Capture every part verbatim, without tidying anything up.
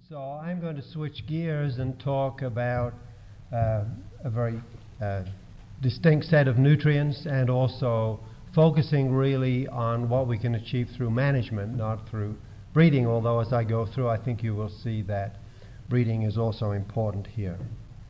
So I'm going to switch gears and talk about uh, a very uh, distinct set of nutrients, and also focusing really on what we can achieve through management, not through breeding, although as I go through I think you will see that breeding is also important here.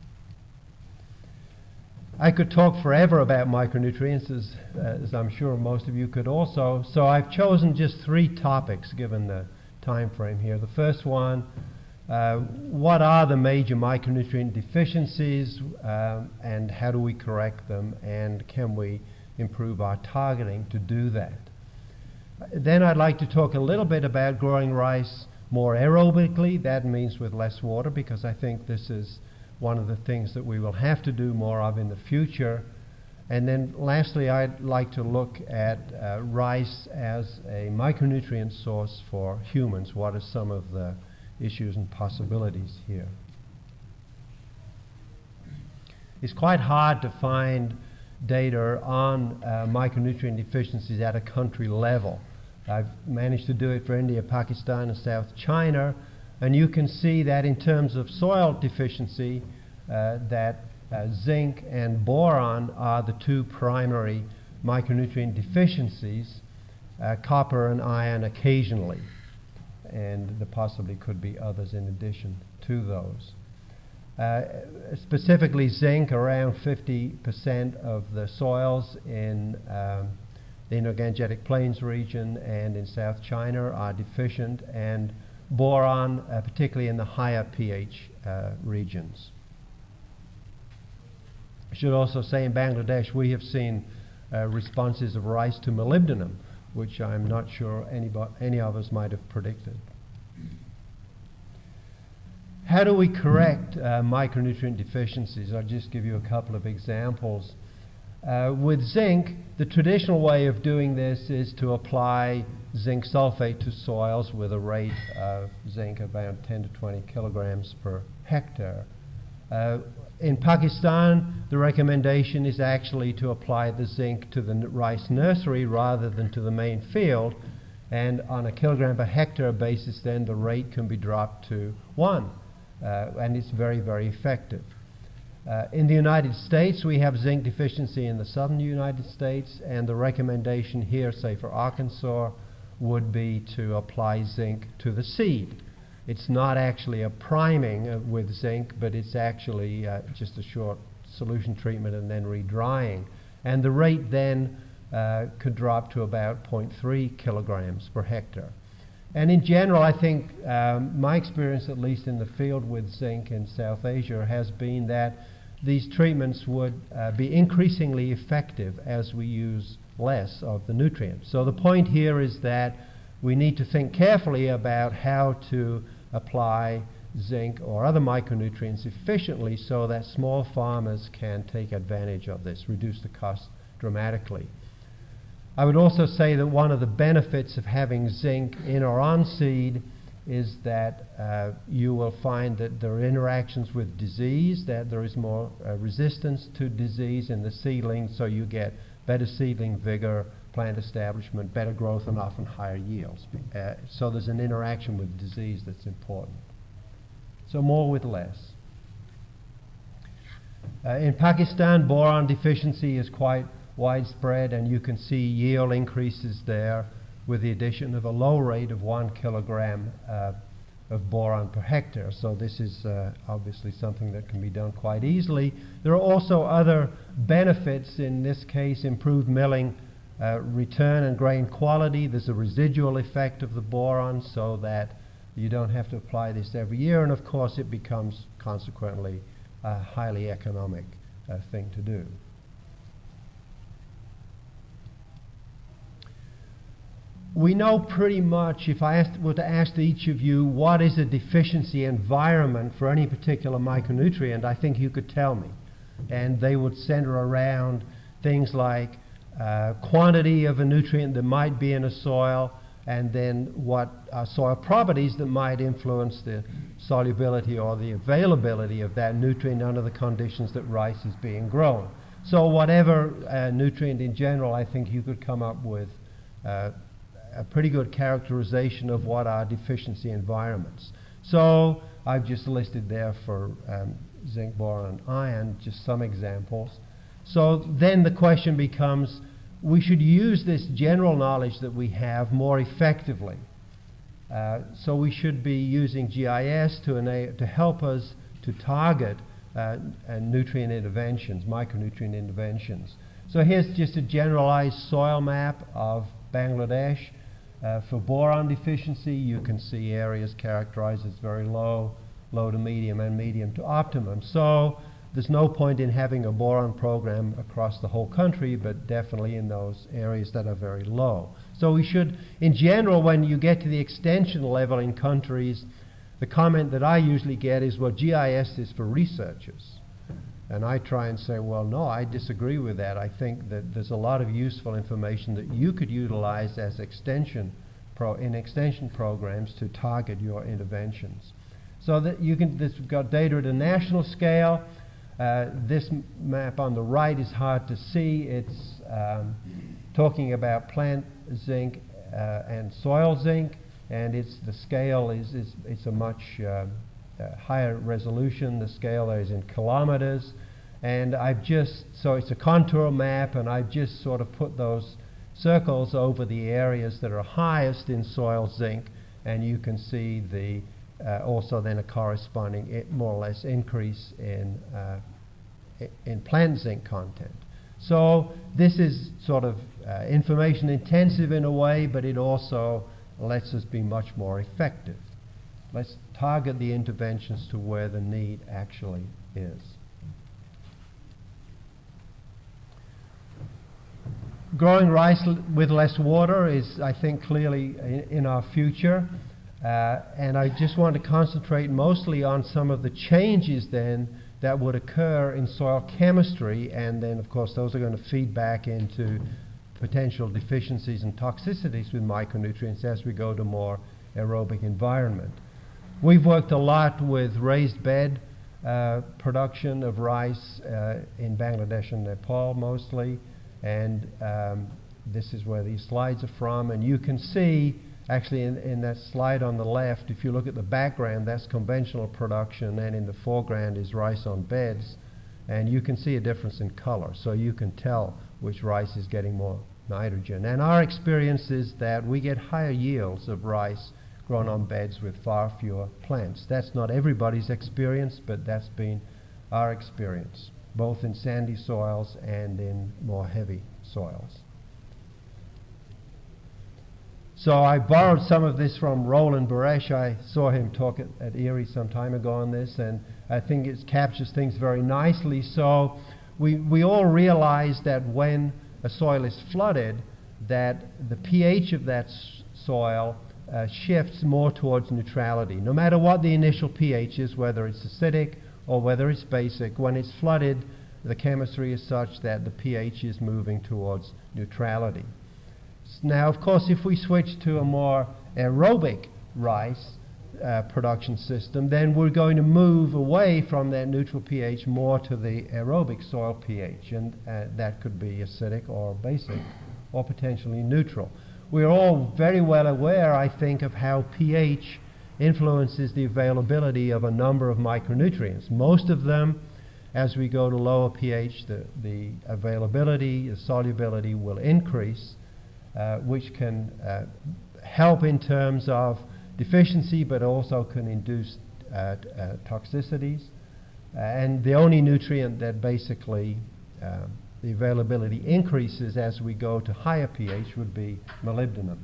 I could talk forever about micronutrients, as, uh, as I'm sure most of you could also, so I've chosen just three topics given the time frame here. The first one, uh, what are the major micronutrient deficiencies um, and how do we correct them, and can we improve our targeting to do that? Then I'd like to talk a little bit about growing rice more aerobically. That means with less water, because I think this is one of the things that we will have to do more of in the future. And then lastly, I'd like to look at uh, rice as a micronutrient source for humans. What are some of the issues and possibilities here? It's quite hard to find data on uh, micronutrient deficiencies at a country level. I've managed to do it for India, Pakistan, and South China, and you can see that in terms of soil deficiency, uh, that uh, zinc and boron are the two primary micronutrient deficiencies, uh, copper and iron occasionally, and there possibly could be others in addition to those. Uh, specifically zinc, around fifty percent of the soils in um, the Indo-Gangetic Plains region and in South China are deficient, and boron, uh, particularly in the higher pH uh, regions. I should also say in Bangladesh we have seen uh, responses of rice to molybdenum, which I'm not sure anybody, any of us might have predicted. How do we correct uh, micronutrient deficiencies? I'll just give you a couple of examples. Uh, with zinc, the traditional way of doing this is to apply zinc sulfate to soils with a rate of zinc about ten to twenty kilograms per hectare. Uh, in Pakistan, the recommendation is actually to apply the zinc to the n rice nursery rather than to the main field, and on a kilogram per hectare basis then the rate can be dropped to one, uh, and it's very, very effective. Uh, in the United States, we have zinc deficiency in the southern United States, and the recommendation here, say for Arkansas, would be to apply zinc to the seed. It's not actually a priming uh, with zinc, but it's actually uh, just a short solution treatment and then redrying. And the rate then uh, could drop to about zero point three kilograms per hectare. And in general, I think um, my experience, at least in the field with zinc in South Asia, has been that these treatments would uh, be increasingly effective as we use less of the nutrients. So the point here is that we need to think carefully about how to apply zinc or other micronutrients efficiently so that small farmers can take advantage of this, reduce the cost dramatically. I would also say that one of the benefits of having zinc in or on seed is that uh, you will find that there are interactions with disease, that there is more uh, resistance to disease in the seedling, so you get better seedling vigor, plant establishment, better growth, and often higher yields. Uh, so there's an interaction with disease that's important. So more with less. Uh, in Pakistan, boron deficiency is quite widespread, and you can see yield increases there with the addition of a low rate of one kilogram uh, of boron per hectare. So this is uh, obviously something that can be done quite easily. There are also other benefits, in this case improved milling uh, return and grain quality. There's a residual effect of the boron so that you don't have to apply this every year, and of course it becomes consequently a highly economic uh, thing to do. We know pretty much, if I asked, were to ask each of you what is a deficiency environment for any particular micronutrient, I think you could tell me. And they would center around things like uh, quantity of a nutrient that might be in a soil, and then what are soil properties that might influence the solubility or the availability of that nutrient under the conditions that rice is being grown. So whatever uh, nutrient in general, I think you could come up with uh, a pretty good characterization of what are deficiency environments. So I've just listed there for um, zinc, boron, and iron, just some examples. So then the question becomes, we should use this general knowledge that we have more effectively. Uh, so we should be using G I S to, ena to help us to target uh, uh, nutrient interventions, micronutrient interventions. So here's just a generalized soil map of Bangladesh. Uh, for boron deficiency, you can see areas characterized as very low, low to medium, and medium to optimum. So there's no point in having a boron program across the whole country, but definitely in those areas that are very low. So we should, in general, when you get to the extension level in countries, the comment that I usually get is, well, G I S is for researchers. And I try and say, well, no, I disagree with that. I think that there's a lot of useful information that you could utilize as extension pro in extension programs to target your interventions. So that you can, this, we've got data at a national scale. Uh, this m map on the right is hard to see. It's um, talking about plant zinc uh, and soil zinc, and it's the scale is, is it's a much uh, uh, higher resolution. The scale there is in kilometers, and I've just so it's a contour map, and I've just sort of put those circles over the areas that are highest in soil zinc, and you can see the Uh, also then a corresponding it more or less increase in uh, in plant zinc content. So this is sort of uh, information intensive in a way, but it also lets us be much more effective. Let's target the interventions to where the need actually is. Growing rice l with less water is, I think, clearly in, in our future. Uh, and I just want to concentrate mostly on some of the changes then that would occur in soil chemistry, and then of course those are going to feed back into potential deficiencies and toxicities with micronutrients as we go to more aerobic environment. We've worked a lot with raised bed uh, production of rice uh, in Bangladesh and Nepal mostly, and um, this is where these slides are from, and you can see actually in, in that slide on the left, if you look at the background, that's conventional production, and in the foreground is rice on beds, and you can see a difference in color, so you can tell which rice is getting more nitrogen. And our experience is that we get higher yields of rice grown on beds with far fewer plants. That's not everybody's experience, but that's been our experience, both in sandy soils and in more heavy soils. So I borrowed some of this from Roland Baresh. I saw him talk at, at Erie some time ago on this, and I think it captures things very nicely. So we, we all realize that when a soil is flooded, that the pH of that s soil uh, shifts more towards neutrality. No matter what the initial pH is, whether it's acidic or whether it's basic, when it's flooded, the chemistry is such that the pH is moving towards neutrality. Now, of course, if we switch to a more aerobic rice uh, production system, then we're going to move away from that neutral pH more to the aerobic soil pH, and uh, that could be acidic or basic or potentially neutral. We're all very well aware, I think, of how pH influences the availability of a number of micronutrients. Most of them, as we go to lower pH, the, the availability, the solubility will increase, Uh, which can uh, help in terms of deficiency, but also can induce uh, uh, toxicities. Uh, and the only nutrient that basically uh, the availability increases as we go to higher pH would be molybdenum.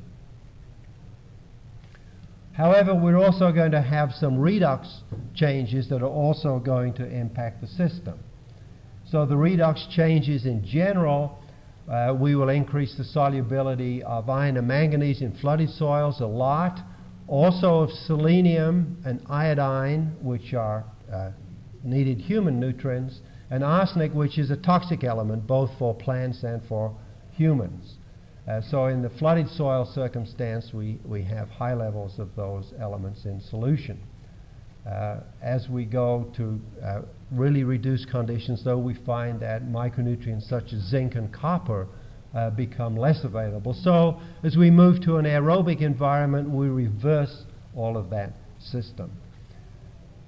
However, we're also going to have some redox changes that are also going to impact the system. So the redox changes in general, Uh, we will increase the solubility of iron and manganese in flooded soils a lot, also of selenium and iodine, which are uh, needed human nutrients, and arsenic, which is a toxic element both for plants and for humans. Uh, so in the flooded soil circumstance, we, we have high levels of those elements in solution. Uh, as we go to uh, really reduce conditions, though, we find that micronutrients such as zinc and copper uh, become less available. So as we move to an aerobic environment, we reverse all of that system.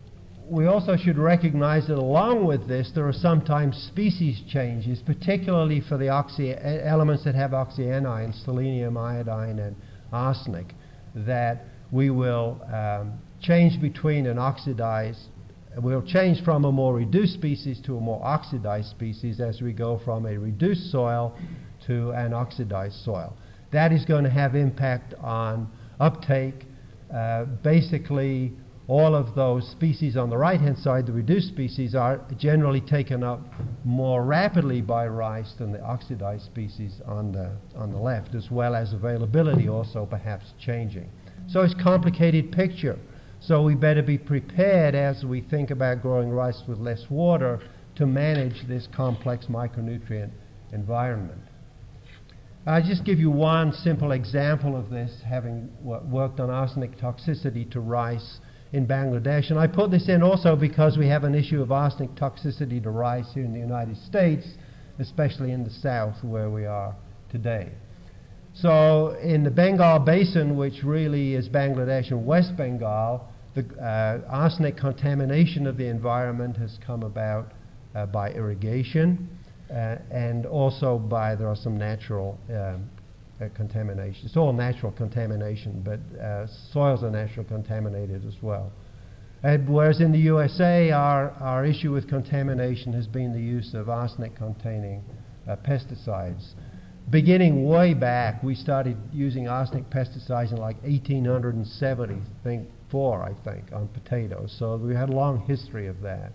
we also should recognize that along with this, there are sometimes species changes, particularly for the oxy elements that have oxyanions, selenium, iodine, and arsenic, that we will um, change between an oxidized, we'll change from a more reduced species to a more oxidized species as we go from a reduced soil to an oxidized soil. That is going to have impact on uptake. Uh, basically, all of those species on the right-hand side, the reduced species, are generally taken up more rapidly by rice than the oxidized species on the, on the left, as well as availability also perhaps changing. So it's a complicated picture. So we better be prepared as we think about growing rice with less water to manage this complex micronutrient environment. I'll just give you one simple example of this, having worked on arsenic toxicity to rice in Bangladesh. And I put this in also because we have an issue of arsenic toxicity to rice here in the United States, especially in the south where we are today. So in the Bengal Basin, which really is Bangladesh and West Bengal, the uh, arsenic contamination of the environment has come about uh, by irrigation uh, and also by, there are some natural um, uh, contamination. It's all natural contamination, but uh, soils are naturally contaminated as well. And whereas in the U S A, our, our issue with contamination has been the use of arsenic-containing uh, pesticides. Beginning way back, we started using arsenic pesticides in like eighteen seventy-four, I think, on potatoes. So we had a long history of that.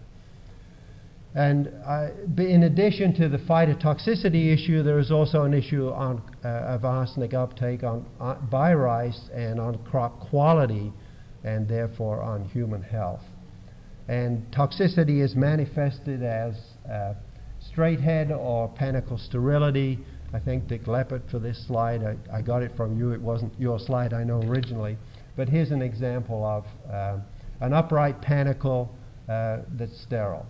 And uh, in addition to the phytotoxicity issue, there is also an issue on, uh, of arsenic uptake on, uh, by rice and on crop quality, and therefore on human health. And toxicity is manifested as uh, straight head or panicle sterility. I think Dick Leppert for this slide, I, I got it from you, it wasn't your slide I know originally, but here's an example of uh, an upright panicle uh, that's sterile.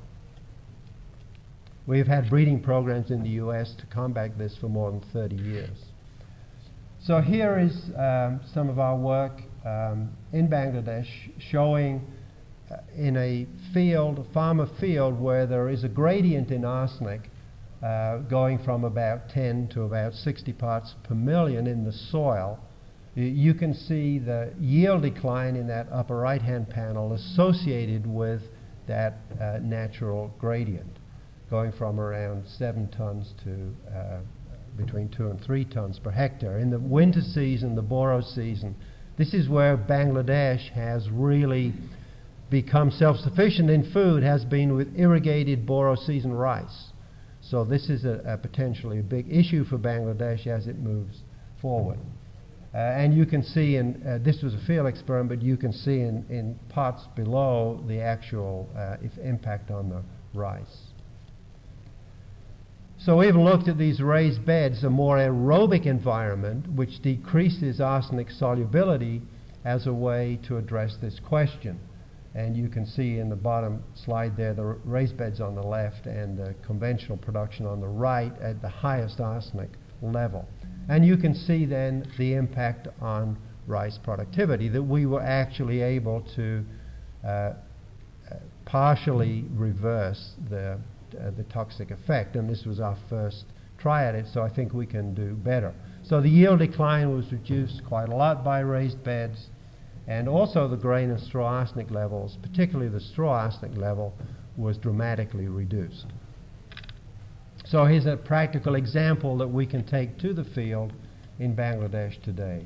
We've had breeding programs in the U S to combat this for more than thirty years. So here is um, some of our work um, in Bangladesh showing uh, in a field, a farmer field, where there is a gradient in arsenic uh, going from about ten to about sixty parts per million in the soil. Y you can see the yield decline in that upper right-hand panel associated with that uh, natural gradient, going from around seven tons to uh, between two and three tons per hectare. In the winter season, the Boro season, this is where Bangladesh has really become self-sufficient in food, has been with irrigated Boro season rice. So this is a, a potentially a big issue for Bangladesh as it moves forward. Uh, and you can see, in uh, this was a field experiment, but you can see in, in pots below the actual uh, if impact on the rice. So we've looked at these raised beds, a more aerobic environment, which decreases arsenic solubility as a way to address this question. And you can see in the bottom slide there the raised beds on the left and the conventional production on the right at the highest arsenic level. And you can see then the impact on rice productivity, that we were actually able to uh, uh, partially reverse the Uh, the toxic effect, and this was our first try at it, so I think we can do better. So the yield decline was reduced quite a lot by raised beds, and also the grain and straw arsenic levels, particularly the straw arsenic level, was dramatically reduced. So here's a practical example that we can take to the field in Bangladesh today.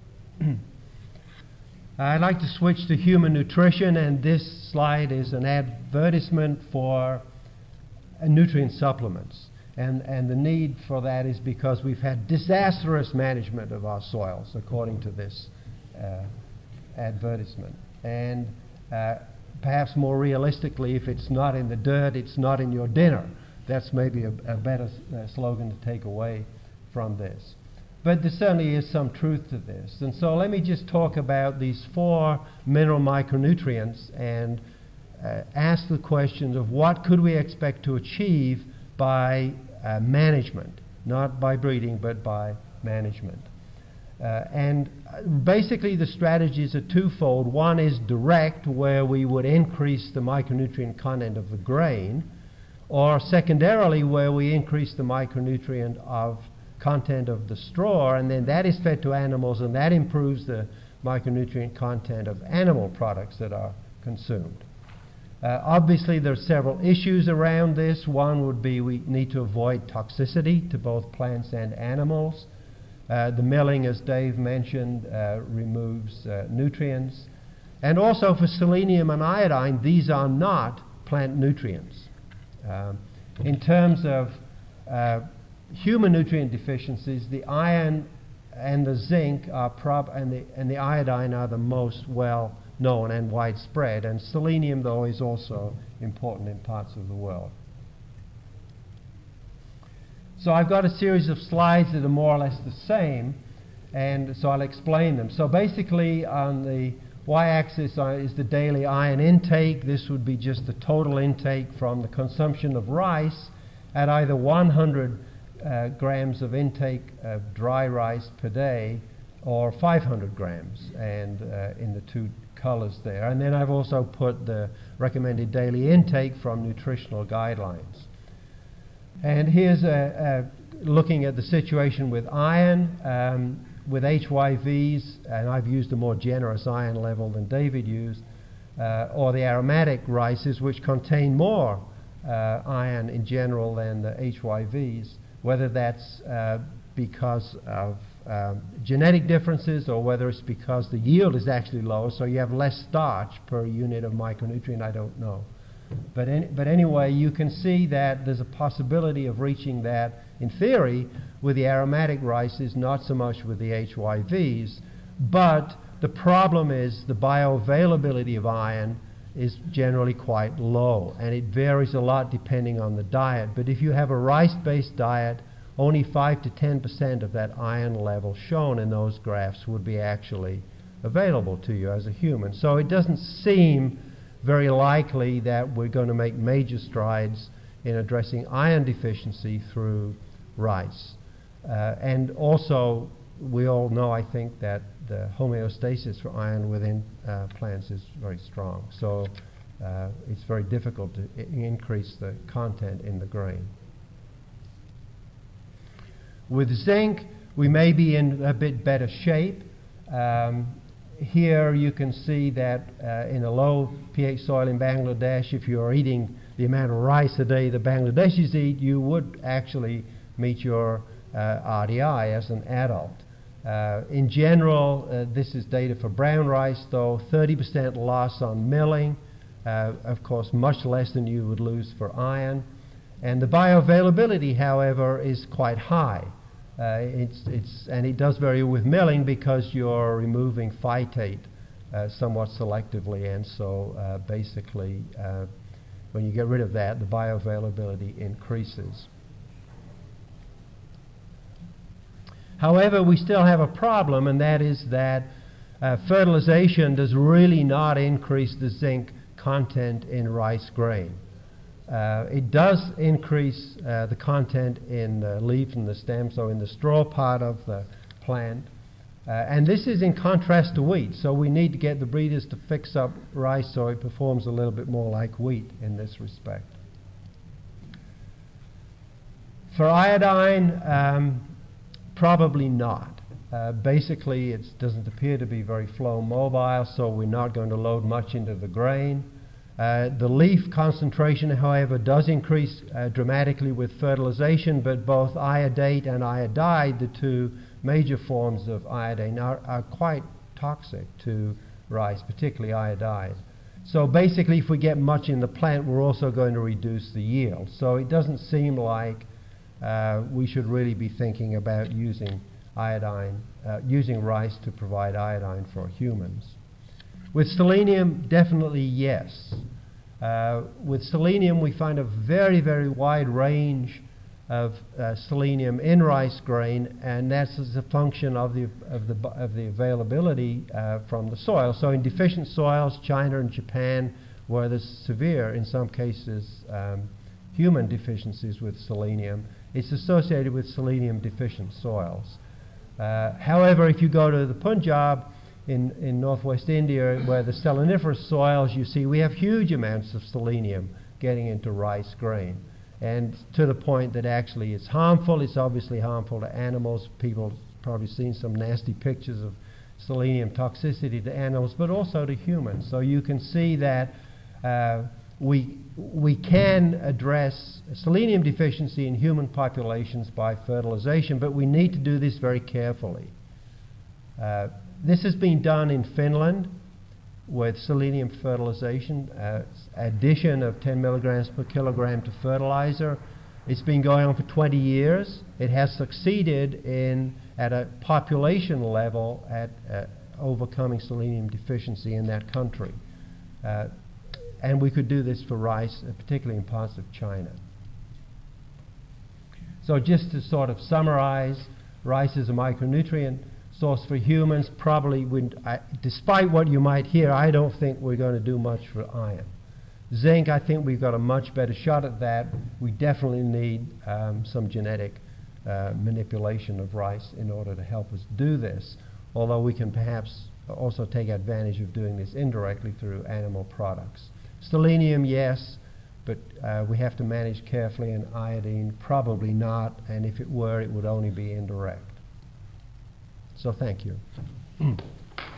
I'd like to switch to human nutrition, and this slide is an advertisement for nutrient supplements, and and the need for that is because we've had disastrous management of our soils, according to this uh, advertisement. And uh, perhaps more realistically, if it's not in the dirt, it's not in your dinner. That's maybe a, a better uh, slogan to take away from this. But there certainly is some truth to this. And so let me just talk about these four mineral micronutrients and Uh, ask the questions of what could we expect to achieve by uh, management, not by breeding, but by management. Uh, and basically the strategies are twofold. One is direct, where we would increase the micronutrient content of the grain, or secondarily where we increase the micronutrient of content of the straw, and then that is fed to animals, and that improves the micronutrient content of animal products that are consumed. Uh, obviously there are several issues around this. One would be we need to avoid toxicity to both plants and animals. Uh, the milling, as Dave mentioned, uh, removes uh, nutrients. And also for selenium and iodine, these are not plant nutrients. Um, in terms of uh, human nutrient deficiencies, the iron and the zinc are prob and the and the iodine are the most well known and widespread, and selenium, though, is also important in parts of the world. So I've got a series of slides that are more or less the same, and so I'll explain them. So basically on the y-axis uh, is the daily iron intake. This would be just the total intake from the consumption of rice at either one hundred uh, grams of intake of dry rice per day or five hundred grams, and uh, in the two colors there. And then I've also put the recommended daily intake from nutritional guidelines. And here's a, a looking at the situation with iron. Um, with H Y Vs, and I've used a more generous iron level than David used, uh, or the aromatic rices, which contain more uh, iron in general than the H Y Vs, whether that's uh, because of um, genetic differences or whether it's because the yield is actually lower, so you have less starch per unit of micronutrient, I don't know. But, any, but anyway, you can see that there's a possibility of reaching that, in theory, with the aromatic rices, not so much with the H Y Vs. But the problem is the bioavailability of iron is generally quite low, and it varies a lot depending on the diet. But if you have a rice-based diet, only five to ten percent of that iron level shown in those graphs would be actually available to you as a human. So it doesn't seem very likely that we're going to make major strides in addressing iron deficiency through rice. Uh, and also, we all know, I think, that the homeostasis for iron within uh, plants is very strong. So uh, it's very difficult to I increase the content in the grain. With zinc, we may be in a bit better shape. Um, Here you can see that uh, in a low pH soil in Bangladesh, if you're eating the amount of rice a day the Bangladeshis eat, you would actually meet your uh, R D I as an adult. Uh, in general, uh, this is data for brown rice, though, thirty percent loss on milling, uh, of course much less than you would lose for iron. And the bioavailability, however, is quite high. Uh, it's, it's, and it does vary with milling because you're removing phytate uh, somewhat selectively, and so uh, basically uh, when you get rid of that, the bioavailability increases. However, we still have a problem, and that is that uh, fertilization does really not increase the zinc content in rice grain. Uh, it does increase uh, the content in the leaf and the stem, so in the straw part of the plant. Uh, and this is in contrast to wheat, so we need to get the breeders to fix up rice so it performs a little bit more like wheat in this respect. For iodine, um, probably not. Uh, basically, it doesn't appear to be very flow mobile, so we're not going to load much into the grain. Uh, the leaf concentration, however, does increase uh, dramatically with fertilization, but both iodate and iodide, the two major forms of iodine, are, are quite toxic to rice, particularly iodide. So basically, if we get much in the plant, we're also going to reduce the yield. So it doesn't seem like uh, we should really be thinking about using iodine, uh, using rice to provide iodine for humans. With selenium, definitely yes. Uh, with selenium, we find a very, very wide range of uh, selenium in rice grain, and that's as a function of the of the of the availability uh, from the soil. So in deficient soils, China and Japan, where there's severe, in some cases, um, human deficiencies with selenium, it's associated with selenium deficient soils. Uh, however, if you go to the Punjab in, in northwest India, where the seleniferous soils, you see we have huge amounts of selenium getting into rice grain. And to the point that actually it's harmful. It's obviously harmful to animals. People have probably seen some nasty pictures of selenium toxicity to animals, but also to humans. So you can see that uh, we, we can address selenium deficiency in human populations by fertilization, but we need to do this very carefully. Uh, this has been done in Finland with selenium fertilization, uh, addition of ten milligrams per kilogram to fertilizer. It's been going on for twenty years. It has succeeded in, at a population level, at uh, overcoming selenium deficiency in that country. Uh, and we could do this for rice, uh, particularly in parts of China. So just to sort of summarize, rice is a micronutrient source for humans. Probably, wouldn't, I, despite what you might hear, I don't think we're going to do much for iron. Zinc, I think we've got a much better shot at that. We definitely need um, some genetic uh, manipulation of rice in order to help us do this, although we can perhaps also take advantage of doing this indirectly through animal products. Selenium, yes, but uh, we have to manage carefully, and iodine, probably not, and if it were, it would only be indirect. So thank you. Thank you,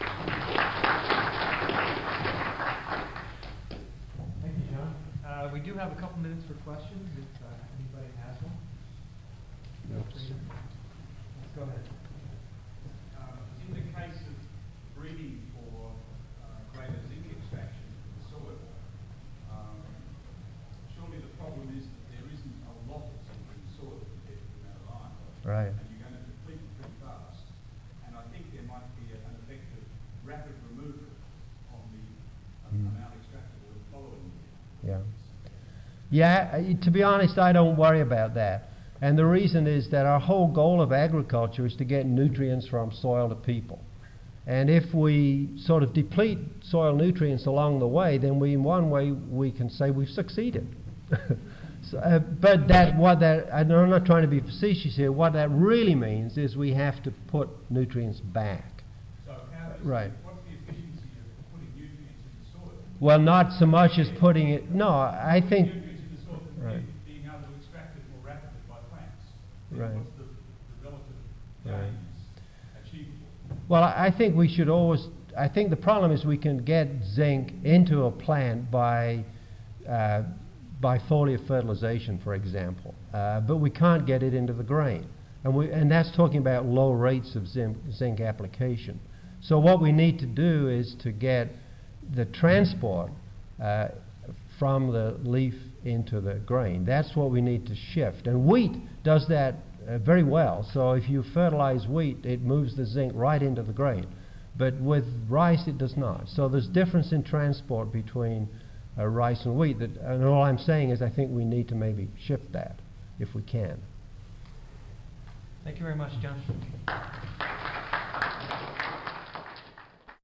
John. Uh, we do have a couple minutes for questions, if uh, anybody has one. Let's go ahead. Uh, in the case of breeding for uh, greater zinc extraction from the soil, um, surely the problem is that there isn't a lot of zinc in the soil compared to the amount of iron. Right. And you're going to deplete it pretty fast. And I think there might be a, an effective rapid removal on the uh, mm. amount extractable in the following year. Yeah. Yeah, uh, to be honest, I don't worry about that. And the reason is that our whole goal of agriculture is to get nutrients from soil to people. And if we sort of deplete soil nutrients along the way, then we, in one way, we can say we've succeeded. so, uh, but that, what that, I'm not trying to be facetious here, what that really means is we have to put nutrients back. So how does right. what's the efficiency of putting nutrients in the soil? Well, not so much as putting it, no, I think, Nutrients in the soil and right. being able to extract it more rapidly by plants. Right. What's the, the relative Right. gains achievable? Well, I, I think we should always, I think the problem is we can get zinc into a plant by, uh, by foliar fertilization, for example, uh, but we can't get it into the grain. And, we, and that's talking about low rates of zinc, zinc application. So what we need to do is to get the transport uh, from the leaf into the grain. That's what we need to shift. And wheat does that uh, very well. So if you fertilize wheat, it moves the zinc right into the grain. But with rice, it does not. So there's difference in transport between uh, rice and wheat. That, and all I'm saying is I think we need to maybe shift that if we can. Thank you very much, John.